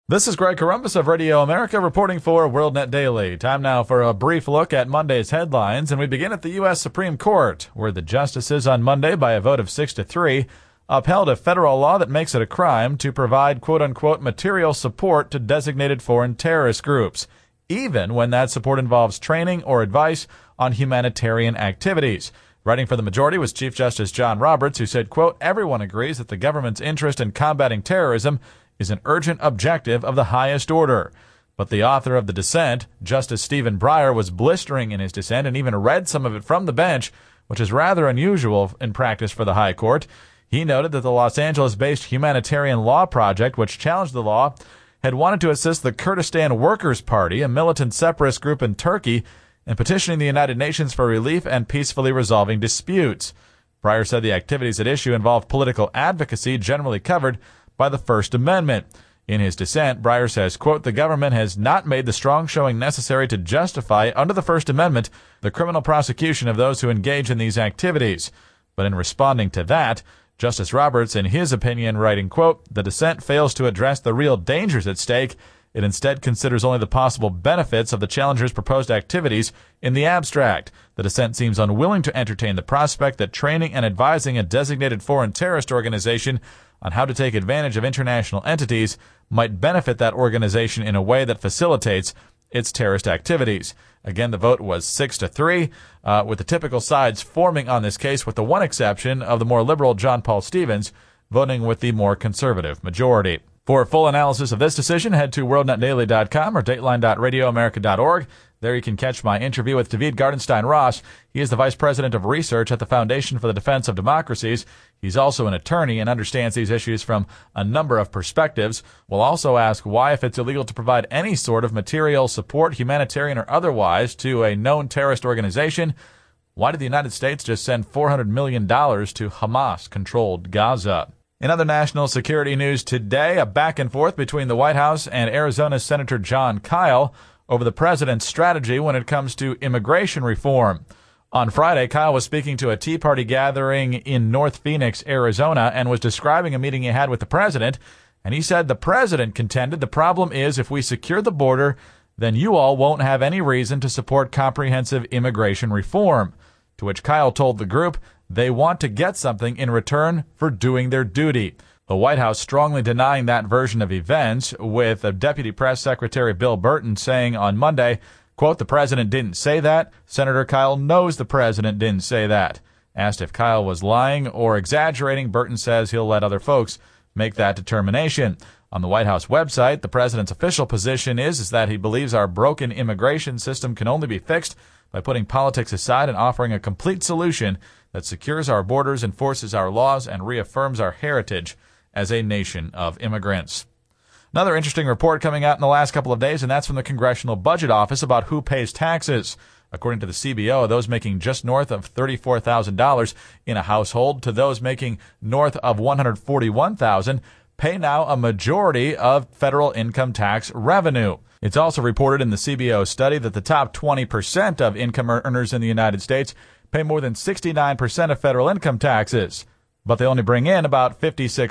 This is Greg Corombos of Radio America reporting for WorldNet Daily. Time now for a brief look at Monday's headlines, and we begin at the U.S. Supreme Court, where the justices on Monday, by a vote of 6-3, upheld a federal law that makes it a crime to provide quote-unquote material support to designated foreign terrorist groups, even when that support involves training or advice on humanitarian activities. Writing for the majority was Chief Justice John Roberts, who said, quote, "Everyone agrees that the government's interest in combating terrorism is an urgent objective of the highest order." But the author of the dissent, Justice Stephen Breyer, was blistering in his dissent and even read some of it from the bench, which is rather unusual in practice for the High Court. He noted that the Los Angeles-based Humanitarian Law Project, which challenged the law, had wanted to assist the Kurdistan Workers' Party, a militant separatist group in Turkey, in petitioning the United Nations for relief and peacefully resolving disputes. Breyer said the activities at issue involve political advocacy generally covered by the First Amendment. In his dissent, Breyer says, quote, "The government has not made the strong showing necessary to justify, under the First Amendment, the criminal prosecution of those who engage in these activities." But in responding to that, Justice Roberts, in his opinion, writing, quote, "The dissent fails to address the real dangers at stake. It instead considers only the possible benefits of the challengers' proposed activities in the abstract. The dissent seems unwilling to entertain the prospect that training and advising a designated foreign terrorist organization on how to take advantage of international entities might benefit that organization in a way that facilitates its terrorist activities." Again, the vote was 6-3, with the typical sides forming on this case, with the one exception of the more liberal John Paul Stevens voting with the more conservative majority. For a full analysis of this decision, head to WorldNetDaily.com or Dateline.RadioAmerica.org. There you can catch my interview with David Gartenstein-Ross. He is the Vice President of Research at the Foundation for the Defense of Democracies. He's also an attorney and understands these issues from a number of perspectives. We'll also ask why, if it's illegal to provide any sort of material support, humanitarian or otherwise, to a known terrorist organization, why did the United States just send $400 million to Hamas-controlled Gaza? In other national security news today, a back and forth between the White House and Arizona Senator Jon Kyl over the president's strategy when it comes to immigration reform. On Friday, Kyl was speaking to a Tea Party gathering in North Phoenix, Arizona, and was describing a meeting he had with the president. And he said the president contended the problem is if we secure the border, then you all won't have any reason to support comprehensive immigration reform. To which Kyl told the group they want to get something in return for doing their duty. The White House strongly denying that version of events, with Deputy Press Secretary Bill Burton saying on Monday, quote, "The president didn't say that. Senator Kyl knows the president didn't say that." Asked if Kyl was lying or exaggerating, Burton says he'll let other folks make that determination. On the White House website, the president's official position is that he believes our broken immigration system can only be fixed by putting politics aside and offering a complete solution that secures our borders, enforces our laws, and reaffirms our heritage as a nation of immigrants. Another interesting report coming out in the last couple of days, and that's from the Congressional Budget Office about who pays taxes. According to the CBO, those making just north of $34,000 in a household to those making north of $141,000 pay now a majority of federal income tax revenue. It's also reported in the CBO study that the top 20% of income earners in the United States pay more than 69% of federal income taxes, but they only bring in about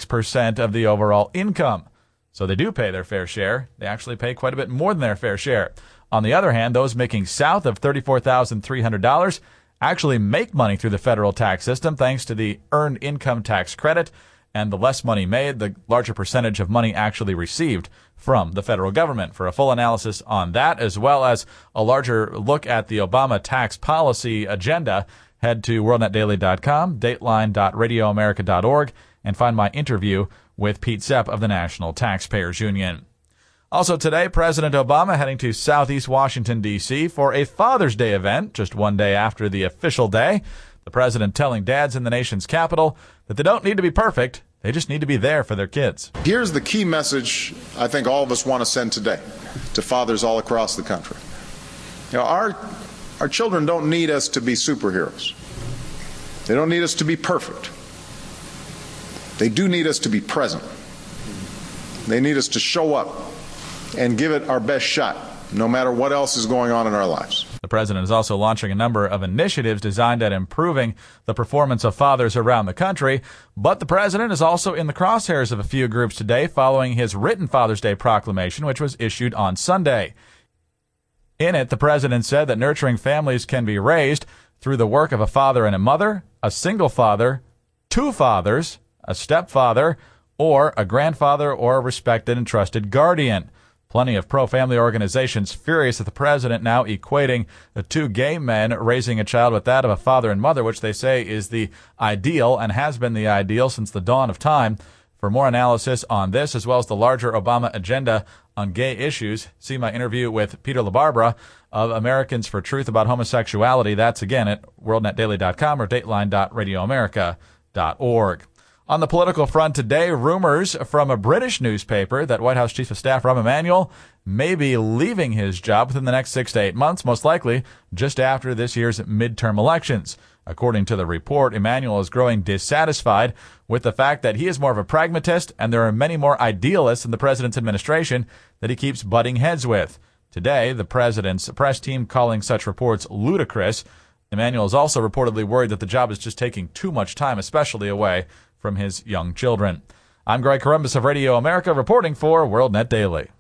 56% of the overall income. So they do pay their fair share. They actually pay quite a bit more than their fair share. On the other hand, those making south of $34,300 actually make money through the federal tax system thanks to the earned income tax credit, and the less money made, the larger percentage of money actually received from the federal government. For a full analysis on that, as well as a larger look at the Obama tax policy agenda, head to WorldNetDaily.com, Dateline.RadioAmerica.org, and find my interview with Pete Sepp of the National Taxpayers Union. Also today, President Obama heading to Southeast Washington, D.C. for a Father's Day event, just one day after the official day. The president telling dads in the nation's capital that they don't need to be perfect, they just need to be there for their kids. Here's the key message I think all of us want to send today to fathers all across the country. You know, our children don't need us to be superheroes. They don't need us to be perfect. They do need us to be present. They need us to show up and give it our best shot, no matter what else is going on in our lives. The The president is also launching a number of initiatives designed at improving the performance of fathers around the country. But the president is also in the crosshairs of a few groups today following his written Father's Day proclamation, which was issued on Sunday. In it, the president said that nurturing families can be raised through the work of a father and a mother, a single father, two fathers, a stepfather, or a grandfather or a respected and trusted guardian. Plenty of pro-family organizations furious at the president now equating the two gay men raising a child with that of a father and mother, which they say is the ideal and has been the ideal since the dawn of time. For more analysis on this, as well as the larger Obama agenda on gay issues, see my interview with Peter LaBarbera of Americans for Truth about homosexuality. That's, again, at worldnetdaily.com or dateline.radioamerica.org. On the political front today, rumors from a British newspaper that White House Chief of Staff Rahm Emanuel may be leaving his job within the next 6 to 8 months, most likely just after this year's midterm elections. According to the report, Emanuel is growing dissatisfied with the fact that he is more of a pragmatist and there are many more idealists in the president's administration that he keeps butting heads with. Today, the president's press team calling such reports ludicrous. Emanuel is also reportedly worried that the job is just taking too much time, especially away from his young children. I'm Greg Corombos of Radio America reporting for WorldNet Daily.